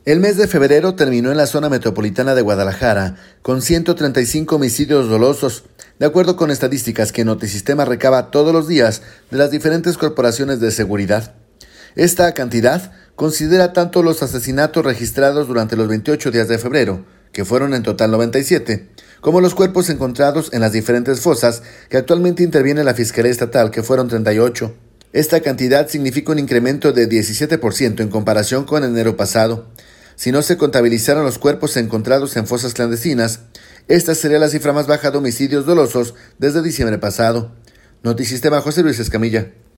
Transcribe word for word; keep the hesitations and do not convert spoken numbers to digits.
El mes de febrero terminó en la zona metropolitana de Guadalajara con ciento treinta y cinco homicidios dolosos, de acuerdo con estadísticas que Notisistema recaba todos los días de las diferentes corporaciones de seguridad. Esta cantidad considera tanto los asesinatos registrados durante los veintiocho días de febrero, que fueron en total noventa y siete, como los cuerpos encontrados en las diferentes fosas que actualmente interviene la Fiscalía Estatal, que fueron treinta y ocho. Esta cantidad significa un incremento de diecisiete por ciento en comparación con enero pasado. Si no se contabilizaran los cuerpos encontrados en fosas clandestinas, esta sería la cifra más baja de homicidios dolosos desde diciembre pasado. Notisistema, José Luis Escamilla.